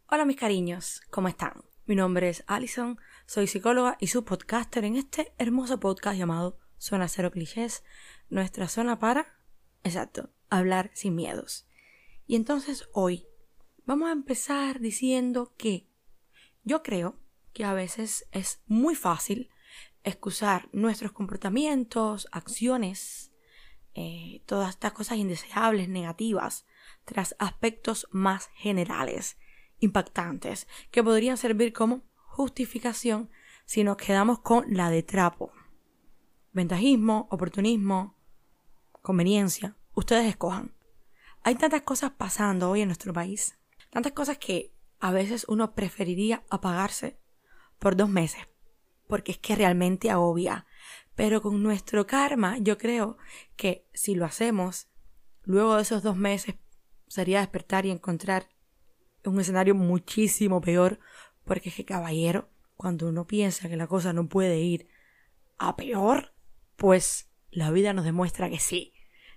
Hola mis cariños, ¿cómo están? Mi nombre es Alison, soy psicóloga y su podcaster en este hermoso podcast llamado Zona Cero Clichés, nuestra zona para, hablar sin miedos. Y entonces hoy vamos a empezar diciendo que yo creo que a veces es muy fácil excusar nuestros comportamientos, acciones, todas estas cosas indeseables, negativas, tras aspectos más generales, impactantes, que podrían servir como justificación si nos quedamos con la de trapo. Ventajismo, oportunismo, conveniencia, ustedes escojan. Hay tantas cosas pasando hoy en nuestro país, tantas cosas que a veces uno preferiría apagarse por 2 meses, porque es que realmente agobia. Pero con nuestro karma, yo creo que si lo hacemos, luego de esos 2 meses sería despertar y encontrar un escenario muchísimo peor, porque es que, caballero, cuando uno piensa que la cosa no puede ir a peor, pues la vida nos demuestra que sí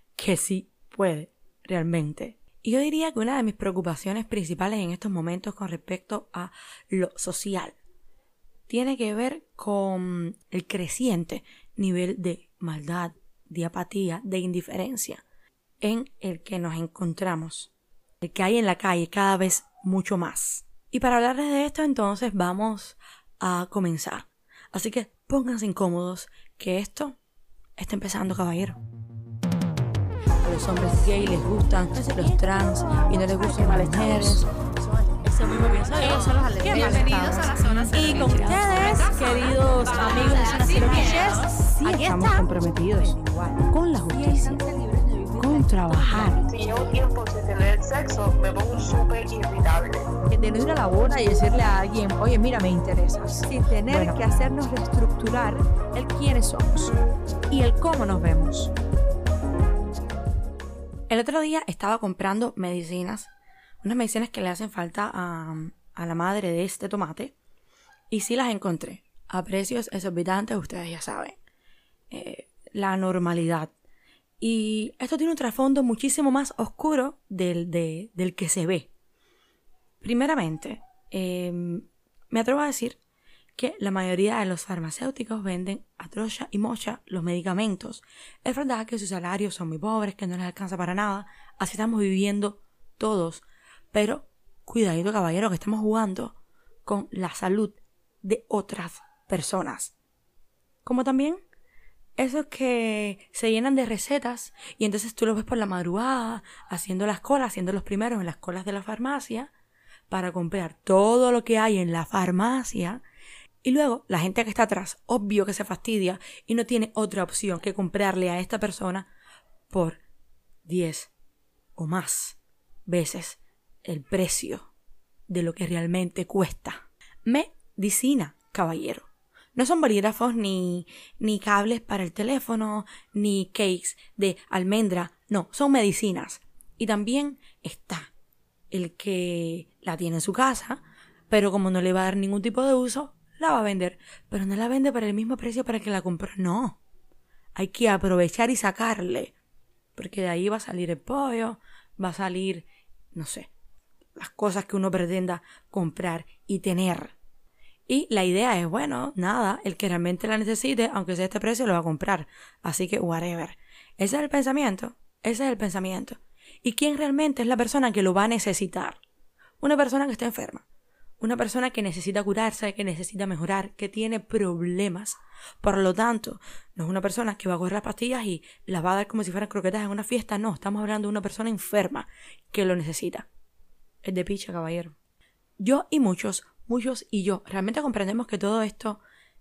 puede, realmente. Y yo diría que una de mis preocupaciones principales en estos momentos con respecto a lo social tiene que ver con el creciente nivel de maldad, de apatía, de indiferencia en el que nos encontramos, el que hay en la calle cada vez mucho más. Y para hablarles de esto, entonces vamos a comenzar. Así que pónganse incómodos, que esto está empezando, caballero. A los hombres gay les gustan los trans y no les gustan las mujeres. Eso mismo pienso yo. Son los alemanes. Bienvenidos a la Zona Cero. Y con ustedes, queridos amigos de Zona Cero Clichés, sí estamos comprometidos con la justicia, con trabajar. Si llevo tiempo sin tener sexo, me pongo súper irritable. De no ir a la boda y decirle a alguien, oye, mira, me interesas. Sin tener que hacernos reestructurar el quiénes somos y el cómo nos vemos. El otro día estaba comprando medicinas, unas medicinas que le hacen falta a la madre de este tomate, y sí las encontré a precios exorbitantes, ustedes ya saben, la normalidad. Y esto tiene un trasfondo muchísimo más oscuro del que se ve. Primeramente, me atrevo a decir que la mayoría de los farmacéuticos venden a trocha y mocha los medicamentos. Es verdad que sus salarios son muy pobres, que no les alcanza para nada. Así estamos viviendo todos. Pero cuidadito, caballero, que estamos jugando con la salud de otras personas. Como también esos que se llenan de recetas y entonces tú los ves por la madrugada haciendo las colas, haciendo los primeros en las colas de la farmacia para comprar todo lo que hay en la farmacia. Y luego la gente que está atrás, obvio que se fastidia y no tiene otra opción que comprarle a esta persona por 10 o más veces el precio de lo que realmente cuesta. Medicina, caballero. No son bolígrafos ni cables para el teléfono, ni cakes de almendra. No, son medicinas. Y también está el que la tiene en su casa, pero como no le va a dar ningún tipo de uso, la va a vender. Pero no la vende por el mismo precio para el que la compró. No. Hay que aprovechar y sacarle. Porque de ahí va a salir el pollo, va a salir, no sé, las cosas que uno pretenda comprar y tener. Y la idea es, bueno, nada, el que realmente la necesite, aunque sea este precio, lo va a comprar. Así que, whatever. Ese es el pensamiento. Ese es el pensamiento. ¿Y quién realmente es la persona que lo va a necesitar? Una persona que está enferma. Una persona que necesita curarse, que necesita mejorar, que tiene problemas. Por lo tanto, no es una persona que va a coger las pastillas y las va a dar como si fueran croquetas en una fiesta. No, estamos hablando de una persona enferma que lo necesita. Es de picha, caballero. Yo y muchos y yo realmente comprendemos que todo esto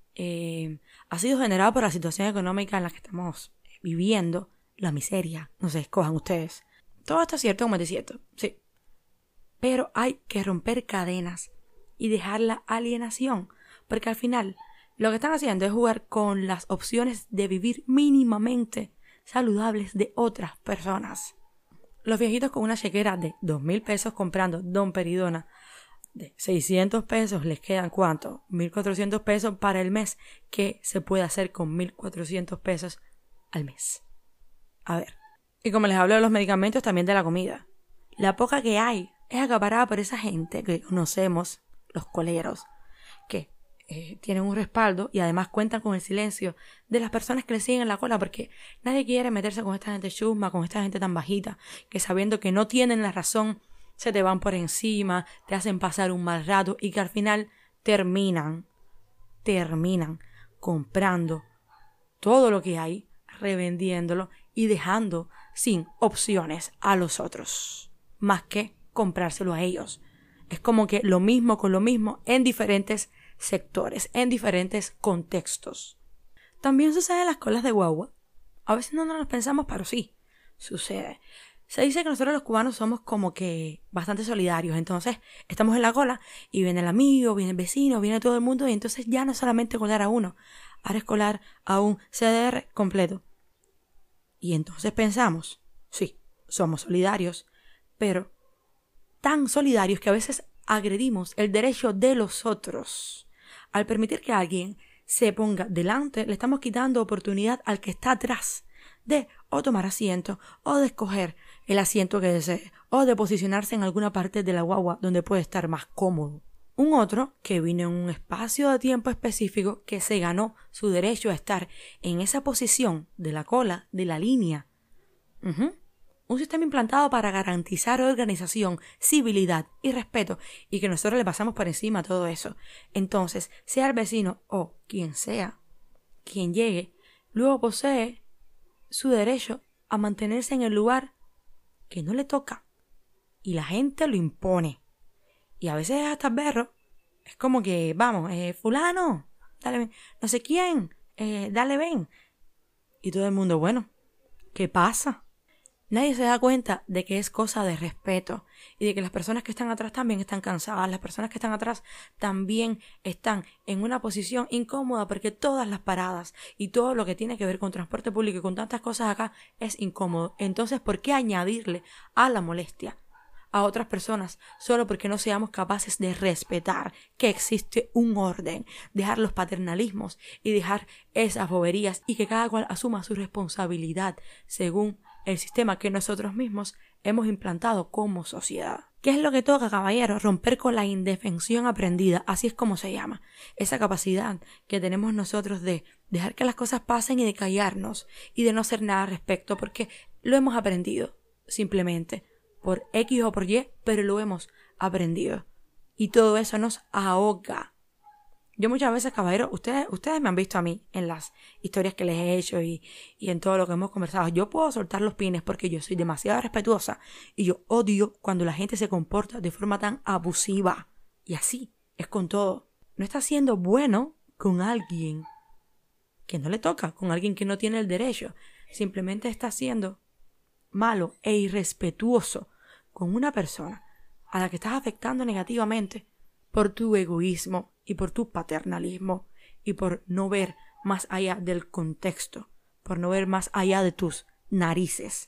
ha sido generado por la situación económica en la que estamos viviendo, la miseria, no sé, escojan ustedes. Todo esto es cierto como es cierto, sí. Pero hay que romper cadenas y dejar la alienación, porque al final lo que están haciendo es jugar con las opciones de vivir mínimamente saludables de otras personas. Los viejitos con una chequera de 2.000 pesos comprando Don Peridona de 600 pesos, les quedan ¿cuánto? 1.400 pesos para el mes. ¿Qué se puede hacer con 1.400 pesos al mes? A ver. Y como les hablo de los medicamentos, también de la comida. La poca que hay es acaparada por esa gente que conocemos, los coleros, que tienen un respaldo y además cuentan con el silencio de las personas que le siguen en la cola, porque nadie quiere meterse con esta gente chusma, con esta gente tan bajita, que sabiendo que no tienen la razón, se te van por encima, te hacen pasar un mal rato y que al final terminan comprando todo lo que hay, revendiéndolo y dejando sin opciones a los otros, más que comprárselo a ellos. Es como que lo mismo con lo mismo en diferentes sectores, en diferentes contextos. También sucede en las colas de guagua. A veces no nos lo pensamos, pero sí, sucede. Se dice que nosotros los cubanos somos como que bastante solidarios. Entonces estamos en la cola y viene el amigo, viene el vecino, viene todo el mundo y entonces ya no es solamente colar a uno, ahora es colar a un CDR completo. Y entonces pensamos, sí, somos solidarios, pero tan solidarios que a veces agredimos el derecho de los otros. Al permitir que alguien se ponga delante, le estamos quitando oportunidad al que está atrás de o tomar asiento o de escoger el asiento que desee o de posicionarse en alguna parte de la guagua donde puede estar más cómodo. Un otro que vino en un espacio de tiempo específico que se ganó su derecho a estar en esa posición de la cola, de la línea. Un sistema implantado para garantizar organización, civilidad y respeto y que nosotros le pasamos por encima a todo eso. Entonces, sea el vecino o quien sea, quien llegue, luego posee su derecho a mantenerse en el lugar que no le toca y la gente lo impone. Y a veces hasta berro, es como que, vamos, fulano, dale ven, no sé quién, dale ven. Y todo el mundo, bueno, ¿qué pasa? Nadie se da cuenta de que es cosa de respeto y de que las personas que están atrás también están cansadas. Las personas que están atrás también están en una posición incómoda porque todas las paradas y todo lo que tiene que ver con transporte público y con tantas cosas acá es incómodo. Entonces, ¿por qué añadirle a la molestia a otras personas solo porque no seamos capaces de respetar que existe un orden, dejar los paternalismos y dejar esas boberías y que cada cual asuma su responsabilidad según el sistema que nosotros mismos hemos implantado como sociedad? ¿Qué es lo que toca, caballero? Romper con la indefensión aprendida, así es como se llama. Esa capacidad que tenemos nosotros de dejar que las cosas pasen y de callarnos y de no hacer nada al respecto porque lo hemos aprendido, simplemente, por X o por Y, pero lo hemos aprendido. Y todo eso nos ahoga. Yo muchas veces, caballero, ustedes me han visto a mí en las historias que les he hecho y en todo lo que hemos conversado. Yo puedo soltar los pines porque yo soy demasiado respetuosa y yo odio cuando la gente se comporta de forma tan abusiva. Y así es con todo. No está siendo bueno con alguien que no le toca, con alguien que no tiene el derecho. Simplemente está siendo malo e irrespetuoso con una persona a la que estás afectando negativamente por tu egoísmo y por tu paternalismo y por no ver más allá del contexto, por no ver más allá de tus narices.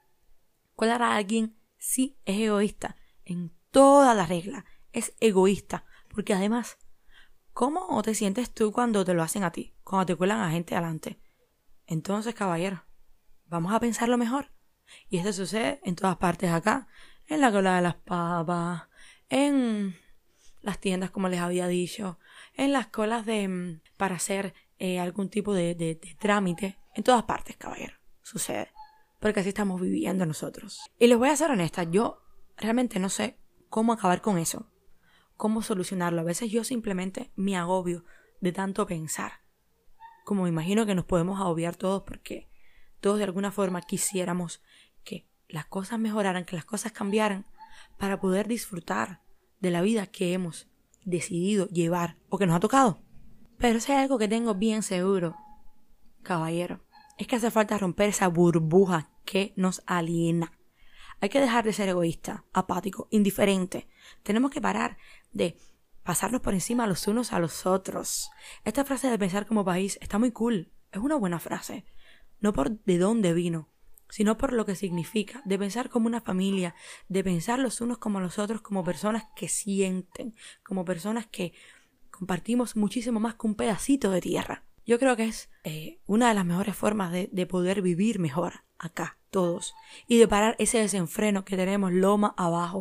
Colar a alguien sí es egoísta, en toda la regla, es egoísta, porque además, ¿cómo te sientes tú cuando te lo hacen a ti, cuando te cuelan a gente adelante? Entonces, caballero, vamos a pensarlo mejor. Y esto sucede en todas partes acá, en la cola de las papas, en las tiendas, como les había dicho, en las colas para hacer algún tipo de trámite. En todas partes, caballero, sucede. Porque así estamos viviendo nosotros. Y les voy a ser honesta, yo realmente no sé cómo acabar con eso. Cómo solucionarlo. A veces yo simplemente me agobio de tanto pensar. Como me imagino que nos podemos agobiar todos porque todos de alguna forma quisiéramos que las cosas mejoraran, que las cosas cambiaran para poder disfrutar de la vida que hemos decidido llevar o que nos ha tocado. Pero si hay algo que tengo bien seguro, caballero, es que hace falta romper esa burbuja que nos aliena. Hay que dejar de ser egoísta, apático, indiferente. Tenemos que parar de pasarnos por encima los unos a los otros. Esta frase de pensar como país está muy cool. Es una buena frase. No por de dónde vino, sino por lo que significa, de pensar como una familia, de pensar los unos como los otros, como personas que sienten, como personas que compartimos muchísimo más que un pedacito de tierra. Yo creo que es una de las mejores formas de poder vivir mejor acá, todos, y de parar ese desenfreno que tenemos loma abajo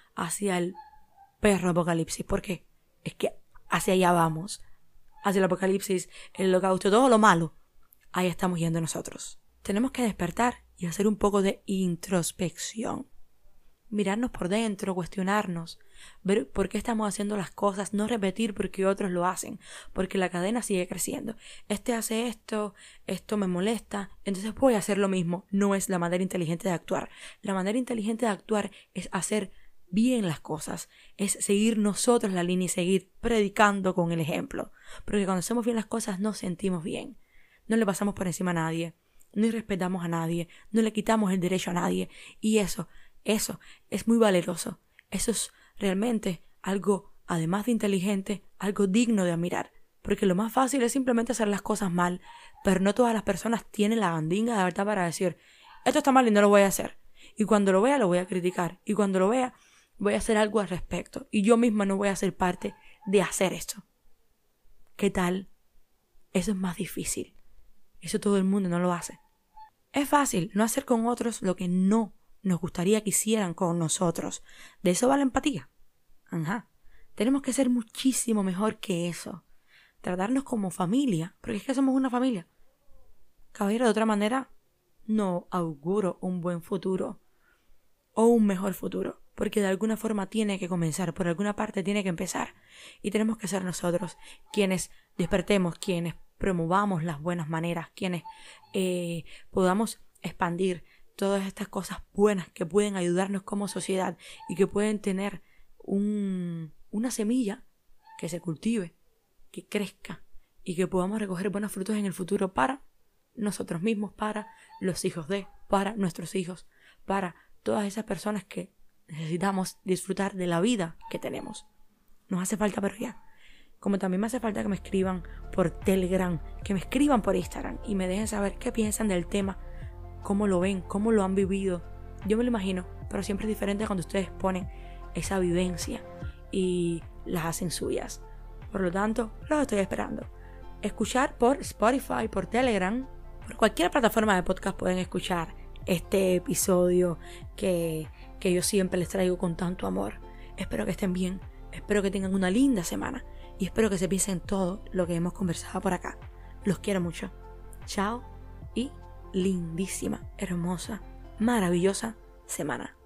hacia el perro apocalipsis. ¿Por qué? Es que hacia allá vamos. Hacia el apocalipsis, el holocausto, todo lo malo. Ahí estamos yendo nosotros. Tenemos que despertar y hacer un poco de introspección. Mirarnos por dentro, cuestionarnos, ver por qué estamos haciendo las cosas, no repetir porque otros lo hacen, porque la cadena sigue creciendo. Este hace esto me molesta, entonces voy a hacer lo mismo. No es la manera inteligente de actuar. La manera inteligente de actuar es hacer bien las cosas, es seguir nosotros la línea y seguir predicando con el ejemplo. Porque cuando hacemos bien las cosas nos sentimos bien. No le pasamos por encima a nadie, no irrespetamos a nadie, no le quitamos el derecho a nadie. Y eso es muy valeroso. Eso es realmente algo, además de inteligente, algo digno de admirar. Porque lo más fácil es simplemente hacer las cosas mal, pero no todas las personas tienen la gandinga de verdad para decir, esto está mal y no lo voy a hacer. Y cuando lo vea, lo voy a criticar. Y cuando lo vea, voy a hacer algo al respecto. Y yo misma no voy a ser parte de hacer esto. ¿Qué tal? Eso es más difícil. Eso todo el mundo no lo hace. Es fácil no hacer con otros lo que no nos gustaría que hicieran con nosotros. De eso va la empatía. Ajá. Tenemos que ser muchísimo mejor que eso. Tratarnos como familia, porque es que somos una familia. Caballero, de otra manera, no auguro un buen futuro o un mejor futuro, porque de alguna forma tiene que comenzar, por alguna parte tiene que empezar. Y tenemos que ser nosotros quienes despertemos, quienes promovamos las buenas maneras, quienes podamos expandir todas estas cosas buenas que pueden ayudarnos como sociedad y que pueden tener una semilla que se cultive, que crezca y que podamos recoger buenos frutos en el futuro para nosotros mismos, para los hijos para nuestros hijos, para todas esas personas que necesitamos disfrutar de la vida que tenemos. Nos hace falta, pero ya. Como también me hace falta que me escriban por Telegram, que me escriban por Instagram y me dejen saber qué piensan del tema, cómo lo ven, cómo lo han vivido. Yo me lo imagino, pero siempre es diferente cuando ustedes ponen esa vivencia y las hacen suyas. Por lo tanto, los estoy esperando. Escuchar por Spotify, por Telegram, por cualquier plataforma de podcast pueden escuchar este episodio que yo siempre les traigo con tanto amor. Espero que estén bien, espero que tengan una linda semana y espero que se piensen todo lo que hemos conversado por acá. Los quiero mucho. Chao y lindísima, hermosa, maravillosa semana.